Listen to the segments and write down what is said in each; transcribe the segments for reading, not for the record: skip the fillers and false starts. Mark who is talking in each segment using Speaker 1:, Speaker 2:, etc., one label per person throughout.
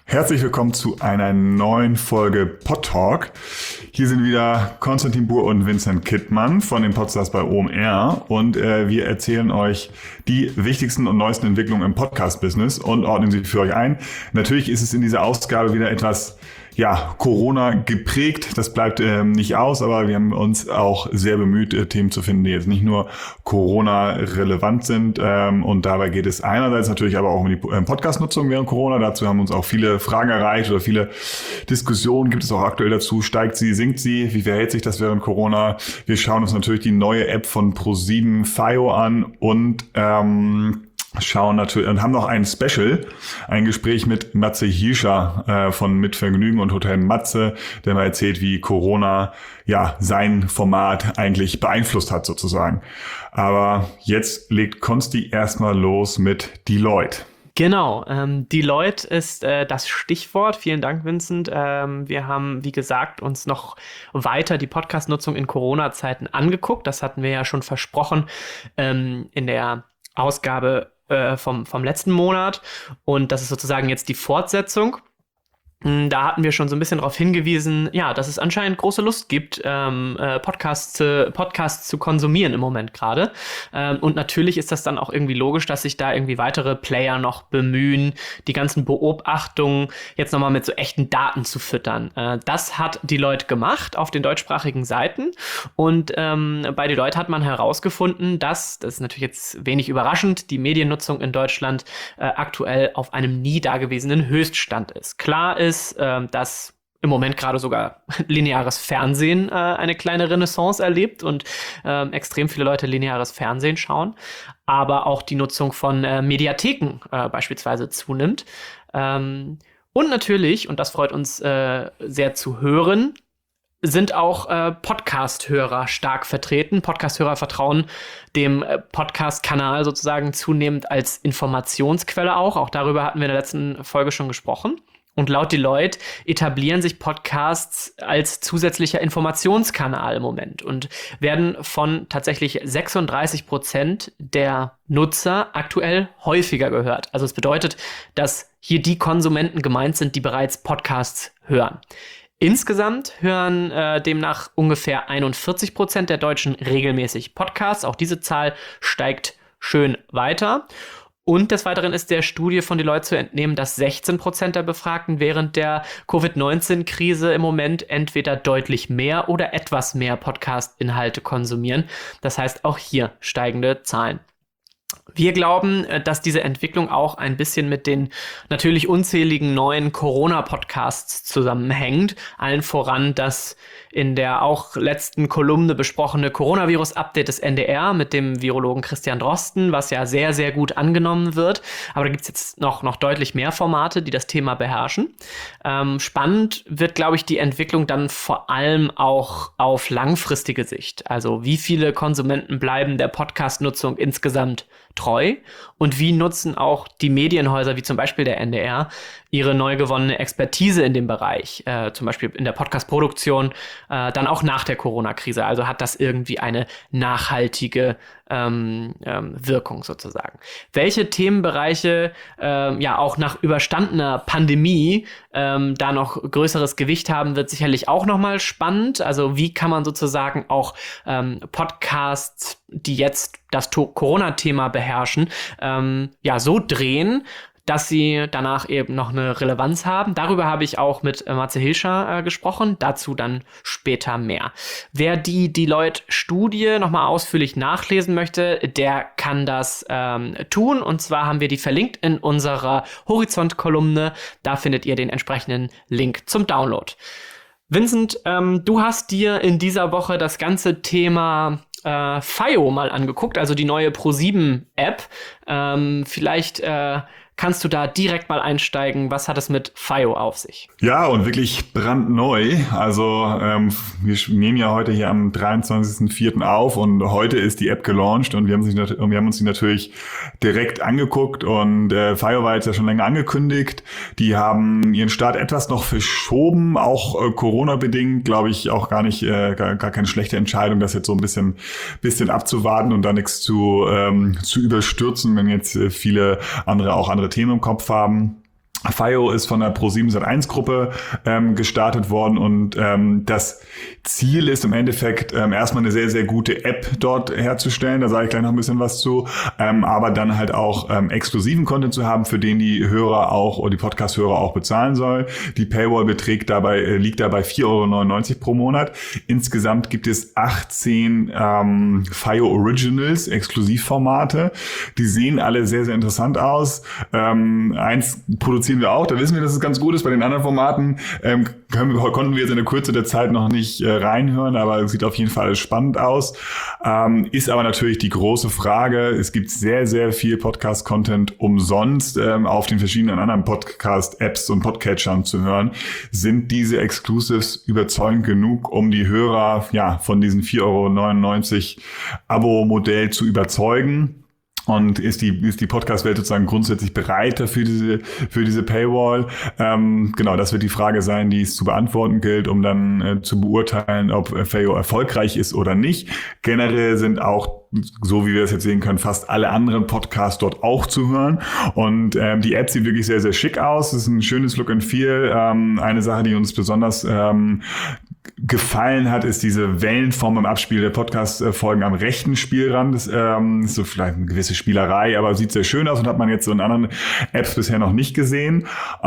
Speaker 1: Herzlich willkommen zu einer neuen Folge Pod Talk. Hier sind wieder Konstantin Buhr und Vincent Kittmann von den Podstars bei OMR und wir erzählen euch die wichtigsten und neuesten Entwicklungen im Podcast-Business und ordnen sie für euch ein. Natürlich ist es in dieser Ausgabe wieder etwas Corona geprägt, das bleibt nicht aus, aber wir haben uns auch sehr bemüht, Themen zu finden, die jetzt nicht nur Corona-relevant sind. Und dabei geht es einerseits natürlich aber auch um die Podcast-Nutzung während Corona. Dazu haben uns auch viele Fragen erreicht oder viele Diskussionen gibt es auch aktuell dazu. Steigt sie, sinkt sie? Wie verhält sich das während Corona? Wir schauen uns natürlich die neue App von ProSieben FIO an und schauen natürlich und haben noch ein Special, ein Gespräch mit Matze Hilscher von Mit Vergnügen und Hotel Matze, der mal erzählt, wie Corona sein Format eigentlich beeinflusst hat sozusagen. Aber jetzt legt Konsti erstmal los mit Deloitte.
Speaker 2: Genau, Deloitte ist das Stichwort. Vielen Dank, Vincent. Wir haben, wie gesagt, uns noch weiter die Podcast-Nutzung in Corona-Zeiten angeguckt. Das hatten wir ja schon versprochen in der Ausgabe vom letzten Monat. Und das ist sozusagen jetzt die Fortsetzung. Da hatten wir schon so ein bisschen darauf hingewiesen, dass es anscheinend große Lust gibt, Podcasts zu konsumieren im Moment gerade. Und natürlich ist das dann auch irgendwie logisch, dass sich da irgendwie weitere Player noch bemühen, die ganzen Beobachtungen jetzt nochmal mit so echten Daten zu füttern. Das hat Deloitte gemacht auf den deutschsprachigen Seiten. Und bei Deloitte hat man herausgefunden, das ist natürlich jetzt wenig überraschend, die Mediennutzung in Deutschland aktuell auf einem nie dagewesenen Höchststand ist. Klar ist, dass im Moment gerade sogar lineares Fernsehen eine kleine Renaissance erlebt und extrem viele Leute lineares Fernsehen schauen, aber auch die Nutzung von Mediatheken beispielsweise zunimmt. Und natürlich, und das freut uns sehr zu hören, sind auch Podcast-Hörer stark vertreten. Podcast-Hörer vertrauen dem Podcast-Kanal sozusagen zunehmend als Informationsquelle auch. Auch darüber hatten wir in der letzten Folge schon gesprochen. Und laut Deloitte etablieren sich Podcasts als zusätzlicher Informationskanal im Moment und werden von tatsächlich 36% der Nutzer aktuell häufiger gehört. Also es bedeutet, dass hier die Konsumenten gemeint sind, die bereits Podcasts hören. Insgesamt hören demnach ungefähr 41% der Deutschen regelmäßig Podcasts. Auch diese Zahl steigt schön weiter. Und des Weiteren ist der Studie von Deloitte zu entnehmen, dass 16% der Befragten während der Covid-19-Krise im Moment entweder deutlich mehr oder etwas mehr Podcast-Inhalte konsumieren. Das heißt auch hier steigende Zahlen. Wir glauben, dass diese Entwicklung auch ein bisschen mit den natürlich unzähligen neuen Corona-Podcasts zusammenhängt. Allen voran das in der auch letzten Kolumne besprochene Coronavirus-Update des NDR mit dem Virologen Christian Drosten, was ja sehr, sehr gut angenommen wird. Aber da gibt es jetzt noch deutlich mehr Formate, die das Thema beherrschen. Spannend wird, glaube ich, die Entwicklung dann vor allem auch auf langfristige Sicht. Also wie viele Konsumenten bleiben der Podcast-Nutzung insgesamt treu und wie nutzen auch die Medienhäuser, wie zum Beispiel der NDR, ihre neu gewonnene Expertise in dem Bereich, zum Beispiel in der Podcast-Produktion, dann auch nach der Corona-Krise. Also hat das irgendwie eine nachhaltige Wirkung sozusagen. Welche Themenbereiche auch nach überstandener Pandemie da noch größeres Gewicht haben, wird sicherlich auch nochmal spannend. Also wie kann man sozusagen auch Podcasts, die jetzt das Corona-Thema beherrschen, so drehen, dass sie danach eben noch eine Relevanz haben. Darüber habe ich auch mit Matze Hilscher gesprochen, dazu dann später mehr. Wer die Deloitte-Studie nochmal ausführlich nachlesen möchte, der kann das tun. Und zwar haben wir die verlinkt in unserer Horizont-Kolumne. Da findet ihr den entsprechenden Link zum Download. Vincent, du hast dir in dieser Woche das ganze Thema FIO mal angeguckt, also die neue ProSieben-App. Vielleicht kannst du da direkt mal einsteigen? Was hat es mit FIO auf sich?
Speaker 1: Ja, und wirklich brandneu. Also wir nehmen ja heute hier am 23.04. auf und heute ist die App gelauncht und wir haben uns die natürlich direkt angeguckt und FIO war jetzt ja schon länger angekündigt. Die haben ihren Start etwas noch verschoben, auch Corona-bedingt, glaube ich, auch gar keine schlechte Entscheidung, das jetzt so ein bisschen abzuwarten und da nichts zu überstürzen, wenn jetzt viele andere Themen im Kopf haben. FIO ist von der Pro7sat.1-Gruppe gestartet worden und das Ziel ist im Endeffekt erstmal eine sehr, sehr gute App dort herzustellen. Da sage ich gleich noch ein bisschen was zu. Aber dann halt auch exklusiven Content zu haben, für den die Hörer auch oder die Podcast-Hörer auch bezahlen soll. Die Paywall liegt dabei 4,99 € pro Monat. Insgesamt gibt es 18 FIO Originals, Exklusivformate. Die sehen alle sehr, sehr interessant aus. Eins produzieren wir auch, da wissen wir, dass es ganz gut ist. Bei den anderen Formaten konnten wir jetzt in der Kürze der Zeit noch nicht reinhören, aber es sieht auf jeden Fall spannend aus. Ist aber natürlich die große Frage, es gibt sehr, sehr viel Podcast-Content umsonst auf den verschiedenen anderen Podcast-Apps und Podcatchern zu hören. Sind diese Exclusives überzeugend genug, um die Hörer von diesem 4,99 € Abo-Modell zu überzeugen? Und ist die Podcast-Welt sozusagen grundsätzlich bereit für diese Paywall? Genau, das wird die Frage sein, die es zu beantworten gilt, um dann zu beurteilen, ob FIO erfolgreich ist oder nicht. Generell sind auch, so wie wir es jetzt sehen können, fast alle anderen Podcasts dort auch zu hören. Und die App sieht wirklich sehr, sehr schick aus. Es ist ein schönes Look and Feel. Eine Sache, die uns besonders gefallen hat, ist diese Wellenform im Abspiel der Podcast-Folgen am rechten Spielrand. Das ist so vielleicht eine gewisse Spielerei, aber sieht sehr schön aus und hat man jetzt so in anderen Apps bisher noch nicht gesehen.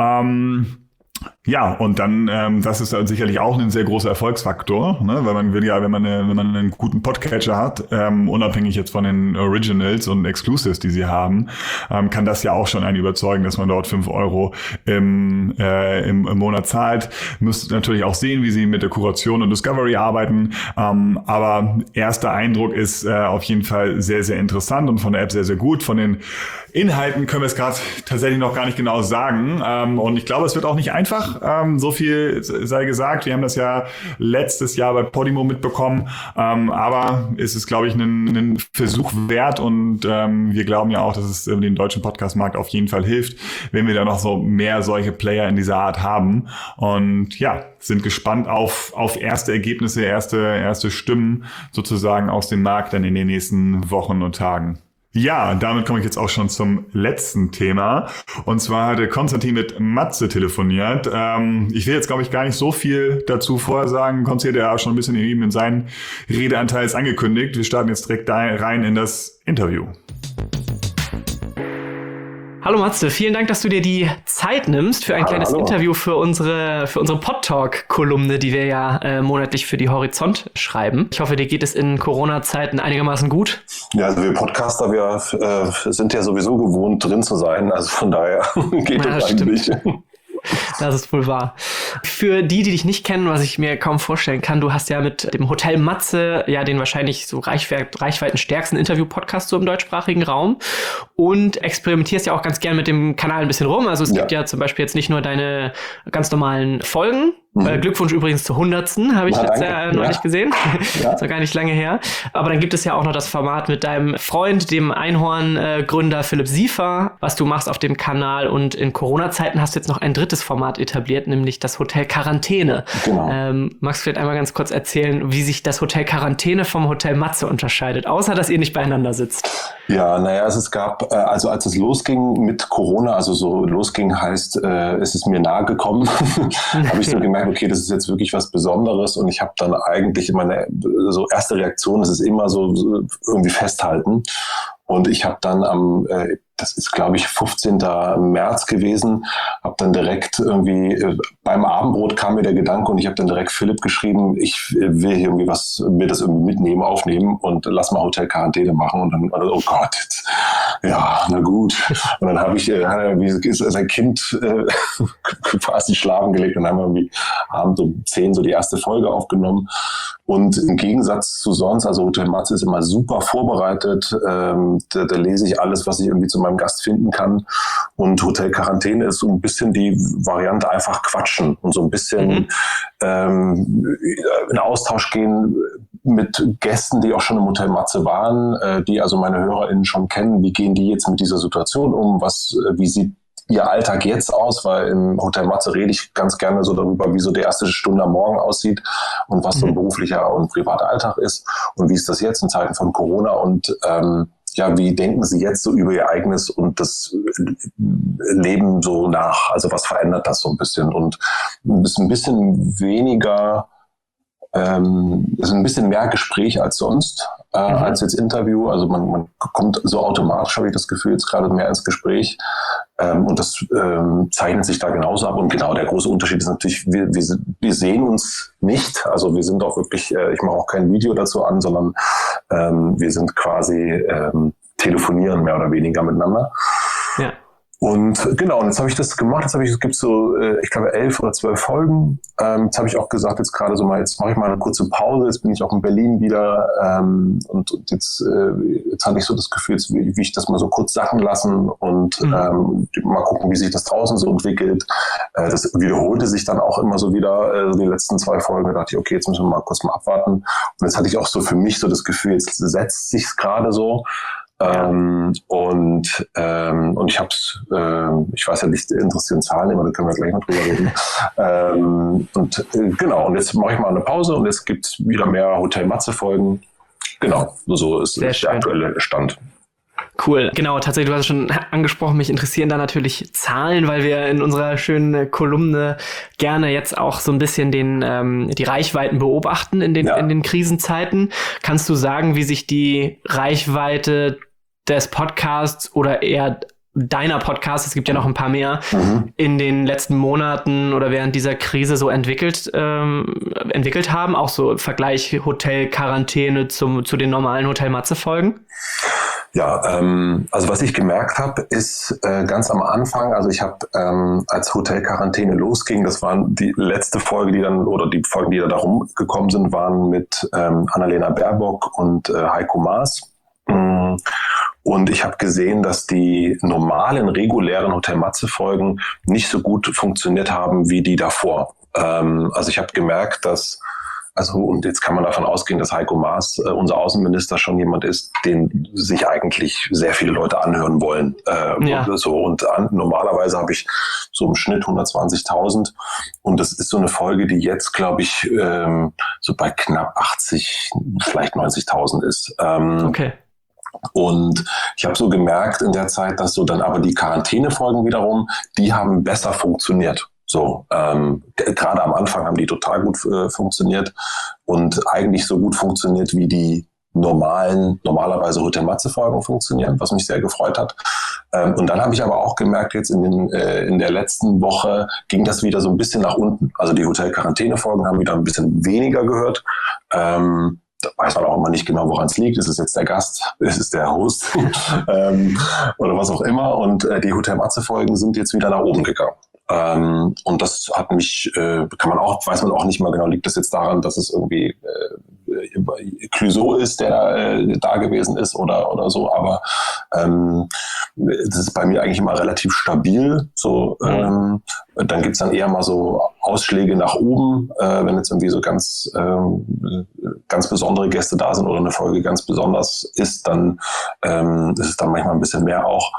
Speaker 1: Ja, und dann, das ist dann sicherlich auch ein sehr großer Erfolgsfaktor, ne? Weil man will ja, wenn man einen guten Podcatcher hat, unabhängig jetzt von den Originals und Exclusives, die sie haben, kann das ja auch schon einen überzeugen, dass man dort 5 € im Monat zahlt. Müsst natürlich auch sehen, wie sie mit der Kuration und Discovery arbeiten, aber erster Eindruck ist auf jeden Fall sehr, sehr interessant und von der App sehr, sehr gut. Von den Inhalten können wir es gerade tatsächlich noch gar nicht genau sagen, und ich glaube, es wird auch nicht einfach. So viel sei gesagt. Wir haben das ja letztes Jahr bei Podimo mitbekommen. Aber es ist, glaube ich, ein Versuch wert. Und wir glauben ja auch, dass es dem deutschen Podcast-Markt auf jeden Fall hilft, wenn wir da noch so mehr solche Player in dieser Art haben. Und ja, sind gespannt auf erste Ergebnisse, erste Stimmen sozusagen aus dem Markt dann in den nächsten Wochen und Tagen. Ja, damit komme ich jetzt auch schon zum letzten Thema. Und zwar hatte Konstantin mit Matze telefoniert. Ich will jetzt, glaube ich, gar nicht so viel dazu vorher sagen. Konstantin hat ja schon ein bisschen eben in seinen Redeanteils angekündigt. Wir starten jetzt direkt rein in das Interview.
Speaker 2: Hallo Matze, vielen Dank, dass du dir die Zeit nimmst für ein kleines Interview für unsere Podtalk-Kolumne, die wir ja monatlich für die Horizont schreiben. Ich hoffe, dir geht es in Corona-Zeiten einigermaßen gut.
Speaker 3: Ja, also wir Podcaster, wir sind ja sowieso gewohnt, drin zu sein. Also von daher geht es eigentlich.
Speaker 2: Das ist wohl wahr. Für die dich nicht kennen, was ich mir kaum vorstellen kann, du hast ja mit dem Hotel Matze ja den wahrscheinlich so reichweitenstärksten Interview-Podcast so im deutschsprachigen Raum und experimentierst ja auch ganz gern mit dem Kanal ein bisschen rum. Also es gibt ja zum Beispiel jetzt nicht nur deine ganz normalen Folgen. Glückwunsch übrigens zur 100. habe ich jetzt neulich gesehen. Ja. Ist noch gar nicht lange her. Aber dann gibt es ja auch noch das Format mit deinem Freund, dem Einhorn-Gründer Philipp Siefer, was du machst auf dem Kanal. Und in Corona-Zeiten hast du jetzt noch ein drittes Format etabliert, nämlich das Hotel Quarantäne. Genau. Magst du vielleicht einmal ganz kurz erzählen, wie sich das Hotel Quarantäne vom Hotel Matze unterscheidet, außer dass ihr nicht beieinander sitzt?
Speaker 3: Ja, naja, es gab, also als es losging mit Corona, also so losging heißt, es ist mir nahe gekommen, habe ich so gemerkt, okay, das ist jetzt wirklich was Besonderes und ich habe dann eigentlich meine so erste Reaktion, das ist immer so irgendwie festhalten und ich habe dann das ist, glaube ich, 15. März gewesen, habe dann direkt irgendwie, beim Abendbrot kam mir der Gedanke und ich habe dann direkt Philipp geschrieben, ich will hier irgendwie mir das irgendwie mitnehmen, aufnehmen und lass mal Hotel Quarantäne machen und dann, oh Gott, jetzt, ja, na gut. Und dann habe ich sein Kind quasi schlafen gelegt und haben wir irgendwie abends um 10 so die erste Folge aufgenommen. Und im Gegensatz zu sonst, also Hotel Matze ist immer super vorbereitet, da lese ich alles, was ich irgendwie zu meinem Gast finden kann. Und Hotel Quarantäne ist so ein bisschen die Variante einfach quatschen und so ein bisschen in Austausch gehen mit Gästen, die auch schon im Hotel Matze waren, die also meine HörerInnen schon kennen. Wie gehen die jetzt mit dieser Situation um? Wie sieht ihr Alltag jetzt aus, weil im Hotel Matze rede ich ganz gerne so darüber, wie so die erste Stunde am Morgen aussieht und was so ein beruflicher und privater Alltag ist und wie ist das jetzt in Zeiten von Corona und wie denken Sie jetzt so über Ihr eigenes und das Leben so nach? Also was verändert das so ein bisschen? Und es ist ein bisschen weniger, es ist ein bisschen mehr Gespräch als sonst, als jetzt Interview. Also man kommt so automatisch, habe ich das Gefühl, jetzt gerade mehr ins Gespräch. Und das zeichnet sich da genauso ab. Und genau, der große Unterschied ist natürlich, wir sehen uns nicht. Also wir sind auch wirklich, ich mache auch kein Video dazu an, sondern wir sind quasi telefonieren mehr oder weniger miteinander. Ja. Und genau, und jetzt habe ich das gemacht. Es gibt so, ich glaube, 11 oder 12 Folgen. Jetzt habe ich auch gesagt, jetzt gerade so mal, jetzt mache ich mal eine kurze Pause. Jetzt bin ich auch in Berlin wieder. Und jetzt hatte ich so das Gefühl, jetzt will ich das mal so kurz sacken lassen und mal gucken, wie sich das draußen so entwickelt. Das wiederholte sich dann auch immer so wieder, die letzten 2 Folgen. Da dachte ich, okay, jetzt müssen wir mal kurz mal abwarten. Und jetzt hatte ich auch so für mich so das Gefühl, jetzt setzt sich's gerade so. Und ich hab's, ich weiß ja nicht, interessieren Zahlen immer, da können wir gleich mal drüber reden. Genau, und jetzt mache ich mal eine Pause und jetzt gibt's wieder mehr Hotel Matze-Folgen. Genau, so ist der aktuelle Stand.
Speaker 2: Cool. Genau, tatsächlich, du hast es schon angesprochen, mich interessieren da natürlich Zahlen, weil wir in unserer schönen Kolumne gerne jetzt auch so ein bisschen die Reichweiten beobachten in den Krisenzeiten. Kannst du sagen, wie sich die Reichweite des Podcasts oder eher deiner Podcasts, es gibt ja noch ein paar mehr, in den letzten Monaten oder während dieser Krise so entwickelt haben? Auch so im Vergleich Hotel-Quarantäne zu den normalen Hotel-Matze-Folgen?
Speaker 3: Ja, also was ich gemerkt habe, ist ganz am Anfang, also ich habe, als Hotel-Quarantäne losging, das waren die letzte Folge, die Folgen, die da rumgekommen sind, waren mit Annalena Baerbock und Heiko Maas. Und ich habe gesehen, dass die normalen, regulären Hotel Matze-Folgen nicht so gut funktioniert haben wie die davor. Also ich habe gemerkt, und jetzt kann man davon ausgehen, dass Heiko Maas, unser Außenminister, schon jemand ist, den sich eigentlich sehr viele Leute anhören wollen. Normalerweise habe ich so im Schnitt 120.000 und das ist so eine Folge, die jetzt, glaube ich, so bei knapp 80, vielleicht 90.000 ist. Okay. Und ich habe so gemerkt in der Zeit, dass so dann aber die Quarantänefolgen wiederum, die haben besser funktioniert. So, gerade am Anfang haben die total gut funktioniert und eigentlich so gut funktioniert, wie die normalerweise Hotel Matze-Folgen funktionieren, was mich sehr gefreut hat. Und dann habe ich aber auch gemerkt, jetzt in der letzten Woche ging das wieder so ein bisschen nach unten. Also die Hotel-Quarantäne-Folgen haben wieder ein bisschen weniger gehört. Da weiß man auch immer nicht genau, woran es liegt. Ist es jetzt der Gast? Ist es der Host? Oder was auch immer. Und die Hotel Matze-Folgen sind jetzt wieder nach oben gegangen. Und das hat mich, weiß man auch nicht mal genau, liegt das jetzt daran, dass es irgendwie Clouseau ist, der da gewesen ist oder so, aber das ist bei mir eigentlich immer relativ stabil. So, dann gibt's dann eher mal so Ausschläge nach oben, wenn jetzt irgendwie so ganz besondere Gäste da sind oder eine Folge ganz besonders ist, dann ist es dann manchmal ein bisschen mehr auch.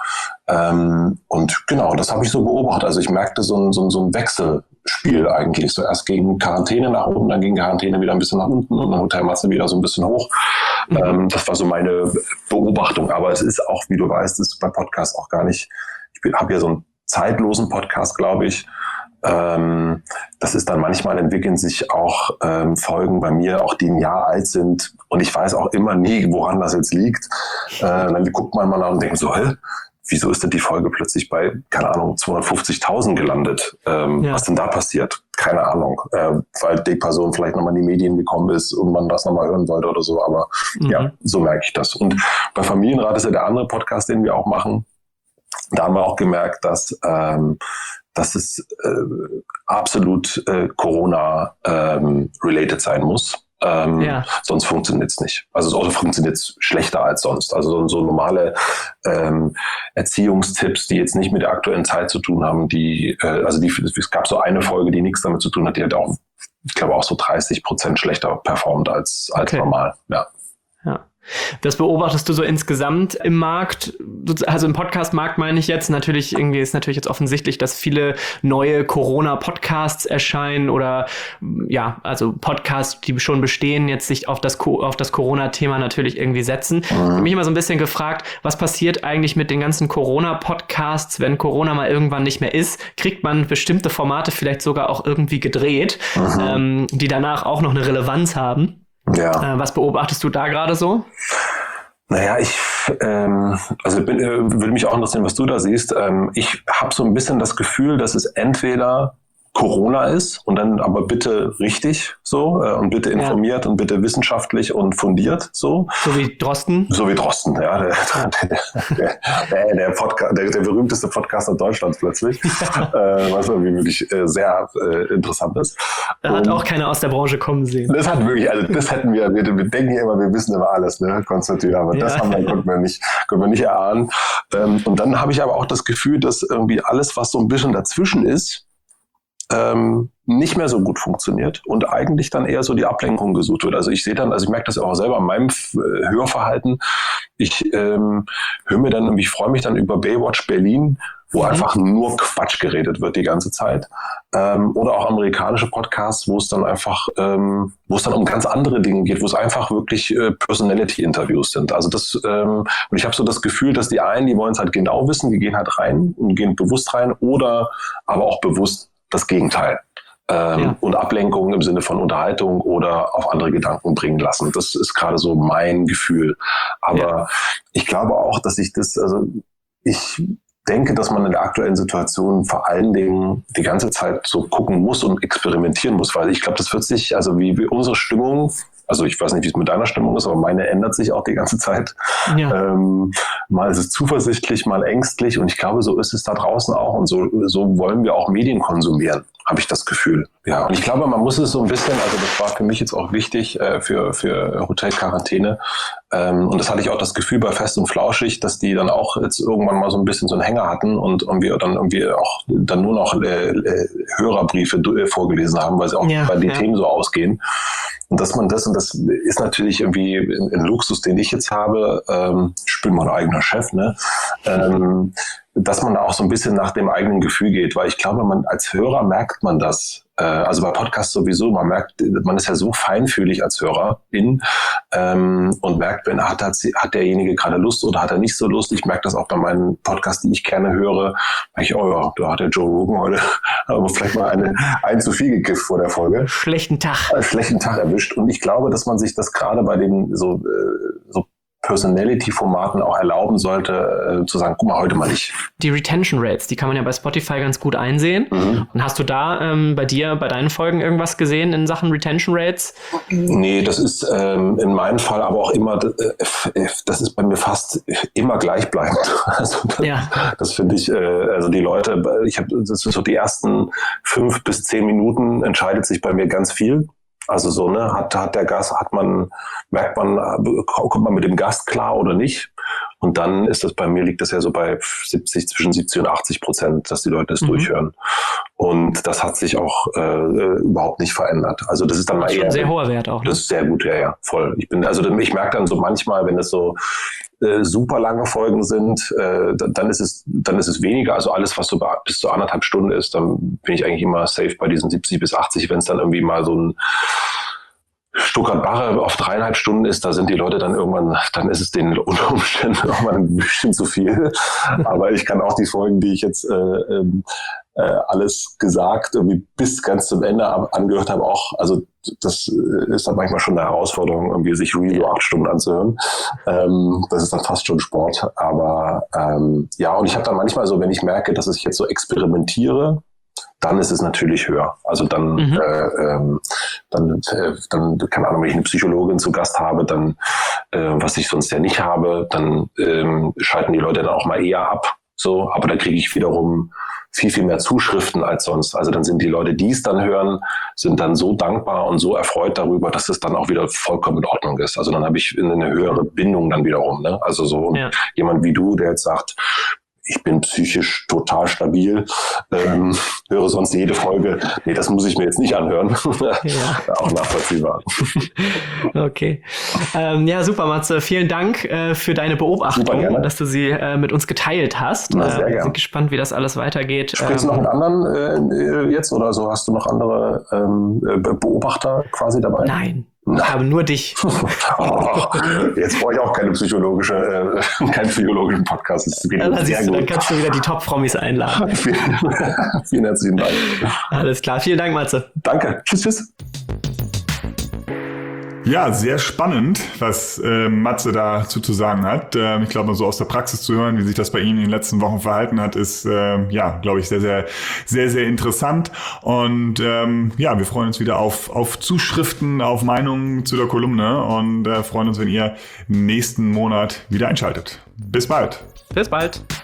Speaker 3: Und genau, das habe ich so beobachtet. Also ich merkte so ein Wechselspiel eigentlich. So erst gegen Quarantäne nach oben, dann gegen Quarantäne wieder ein bisschen nach unten und dann Hotel Matze wieder so ein bisschen hoch. Das war so meine Beobachtung. Aber es ist auch, wie du weißt, ist bei Podcasts auch gar nicht, habe ja so einen zeitlosen Podcast, glaube ich. Das ist dann manchmal entwickeln sich auch Folgen bei mir, auch die ein Jahr alt sind. Und ich weiß auch immer nie, woran das jetzt liegt. Dann guckt man mal nach und denkt so, wieso ist denn die Folge plötzlich bei, keine Ahnung, 250.000 gelandet? Was denn da passiert? Keine Ahnung. Weil die Person vielleicht nochmal in die Medien gekommen ist und man das nochmal hören wollte oder so. Aber ja, so merke ich das. Und bei Familienrat ist ja der andere Podcast, den wir auch machen. Da haben wir auch gemerkt, dass es absolut Corona-related sein muss. Sonst funktioniert es nicht. Also funktioniert es schlechter als sonst. Also so normale Erziehungstipps, die jetzt nicht mit der aktuellen Zeit zu tun haben, es gab so eine Folge, die nichts damit zu tun hat, die hat auch, ich glaube, auch so 30% schlechter performt als normal. Ja.
Speaker 2: Das beobachtest du so insgesamt im Markt, also im Podcast-Markt meine ich jetzt, natürlich irgendwie ist natürlich jetzt offensichtlich, dass viele neue Corona-Podcasts erscheinen oder ja, also Podcasts, die schon bestehen, jetzt sich auf das Corona-Thema natürlich irgendwie setzen. Ich habe mich immer so ein bisschen gefragt, was passiert eigentlich mit den ganzen Corona-Podcasts, wenn Corona mal irgendwann nicht mehr ist? Kriegt man bestimmte Formate vielleicht sogar auch irgendwie gedreht, die danach auch noch eine Relevanz haben?
Speaker 3: Ja.
Speaker 2: Was beobachtest du da gerade so?
Speaker 3: Naja, würde mich auch interessieren, was du da siehst. Ich habe so ein bisschen das Gefühl, dass es entweder Corona ist und dann aber bitte richtig so und bitte informiert und bitte wissenschaftlich und fundiert so.
Speaker 2: So wie Drosten?
Speaker 3: So wie Drosten, ja. Der berühmteste Podcaster Deutschlands plötzlich. Was irgendwie wirklich sehr interessant ist.
Speaker 2: Da hat auch keiner aus der Branche kommen sehen.
Speaker 3: Das hat wirklich, also das hätten wir denken ja immer, wir wissen immer alles, ne, Konstantin, aber das konnten wir nicht erahnen. Und dann habe ich aber auch das Gefühl, dass irgendwie alles, was so ein bisschen dazwischen ist, nicht mehr so gut funktioniert und eigentlich dann eher so die Ablenkung gesucht wird. Also ich merke das auch selber an meinem Hörverhalten. Ich ich freue mich dann über Baywatch Berlin, wo einfach nur Quatsch geredet wird die ganze Zeit. Oder auch amerikanische Podcasts, wo es dann um ganz andere Dinge geht, wo es einfach wirklich Personality-Interviews sind. Also und ich habe so das Gefühl, dass die einen, die wollen es halt genau wissen, die gehen halt rein und gehen bewusst rein oder aber auch bewusst das Gegenteil. Und Ablenkung im Sinne von Unterhaltung oder auf andere Gedanken bringen lassen. Das ist gerade so mein Gefühl. Aber ich glaube auch, dass ich denke, dass man in der aktuellen Situation vor allen Dingen die ganze Zeit so gucken muss und experimentieren muss, weil ich glaube, das wird sich, also wie unsere Stimmung, also ich weiß nicht, wie es mit deiner Stimmung ist, aber meine ändert sich auch die ganze Zeit. Ja. Mal ist es zuversichtlich, mal ängstlich und ich glaube, so ist es da draußen auch und so wollen wir auch Medien konsumieren, habe ich das Gefühl. Ja, und ich glaube, man muss es so ein bisschen, also das war für mich jetzt auch wichtig für Hotel-Quarantäne und das hatte ich auch das Gefühl bei Fest und Flauschig, dass die dann auch jetzt irgendwann mal so ein bisschen so einen Hänger hatten und wir dann irgendwie auch dann nur noch Hörerbriefe vorgelesen haben, weil sie auch bei den Themen so ausgehen. Und dass man das ist natürlich irgendwie ein Luxus, den ich jetzt habe, ich bin mein eigener Chef, ne? Dass man da auch so ein bisschen nach dem eigenen Gefühl geht, weil ich glaube, als Hörer merkt man das. Also bei Podcasts sowieso, man ist ja so feinfühlig als Hörerin und merkt, wenn hat derjenige gerade Lust oder hat er nicht so Lust. Ich merke das auch bei meinen Podcasts, die ich gerne höre. Da hat der Joe Rogan heute aber vielleicht mal ein zu viel gekifft vor der Folge.
Speaker 2: Schlechten Tag
Speaker 3: erwischt. Und ich glaube, dass man sich das gerade bei den so Personality-Formaten auch erlauben sollte, zu sagen, guck mal, heute mal nicht.
Speaker 2: Die Retention Rates, die kann man ja bei Spotify ganz gut einsehen. Und hast du da bei deinen Folgen irgendwas gesehen in Sachen Retention Rates?
Speaker 3: Nee, das ist in meinem Fall aber auch immer, das ist bei mir fast immer gleichbleibend. Also das finde ich, also die Leute, das ist so die ersten 5 bis 10 Minuten entscheidet sich bei mir ganz viel. Also so, ne, hat der Gast, kommt man mit dem Gast klar oder nicht? Und dann ist das bei mir, liegt das ja so bei zwischen 70 und 80%, dass die Leute es durchhören. Und das hat sich auch überhaupt nicht verändert. Also das ist dann mal eher.
Speaker 2: Das ist ein sehr hoher Wert auch. Ne?
Speaker 3: Das ist sehr gut, ja, voll. Ich merke dann so manchmal, wenn es so super lange Folgen sind, dann ist es weniger. Also alles, was so bis zu 1,5 Stunden ist, dann bin ich eigentlich immer safe bei diesen 70 bis 80. Wenn es dann irgendwie mal so ein Stuttgart-Barre auf 3,5 Stunden ist, da sind die Leute dann irgendwann, dann ist es denen unter Umständen irgendwann ein bisschen zu viel. Aber ich kann auch die Folgen, die ich jetzt alles gesagt, irgendwie bis ganz zum Ende angehört habe, auch, also das ist dann manchmal schon eine Herausforderung, irgendwie sich so 8 Stunden anzuhören. Das ist dann fast schon Sport. Aber und ich habe dann manchmal so, wenn ich merke, dass ich jetzt so experimentiere, dann ist es natürlich höher. Also dann, keine Ahnung, wenn ich eine Psychologin zu Gast habe, dann, was ich sonst ja nicht habe, dann schalten die Leute dann auch mal eher ab. So, aber da kriege ich wiederum viel, viel mehr Zuschriften als sonst. Also dann sind die Leute, die es dann hören, sind dann so dankbar und so erfreut darüber, dass es dann auch wieder vollkommen in Ordnung ist. Also dann habe ich eine höhere Bindung dann wiederum. Ne? Also so jemand wie du, der jetzt sagt, ich bin psychisch total stabil, höre sonst jede Folge. Nee, das muss ich mir jetzt nicht anhören.
Speaker 2: Ja.
Speaker 3: Auch nachvollziehbar.
Speaker 2: Okay. Ja, super, Matze. Vielen Dank für deine Beobachtung, dass du sie mit uns geteilt hast. Wir sind gespannt, wie das alles weitergeht.
Speaker 3: Sprichst du noch mit anderen jetzt oder so? Hast du noch andere Beobachter quasi dabei?
Speaker 2: Nein. Ich habe nur dich.
Speaker 3: Jetzt brauche ich auch keinen psychologischen Podcast. Das geht
Speaker 2: dann kannst du wieder die Top-Promis einladen.
Speaker 3: Vielen herzlichen Dank.
Speaker 2: Alles klar. Vielen Dank, Matze.
Speaker 3: Danke. Tschüss.
Speaker 1: Ja, sehr spannend, was Matze dazu zu sagen hat. Ich glaube, so aus der Praxis zu hören, wie sich das bei Ihnen in den letzten Wochen verhalten hat, ist, glaube ich, sehr interessant. Und wir freuen uns wieder auf Zuschriften, auf Meinungen zu der Kolumne und freuen uns, wenn ihr nächsten Monat wieder einschaltet. Bis bald.
Speaker 2: Bis bald.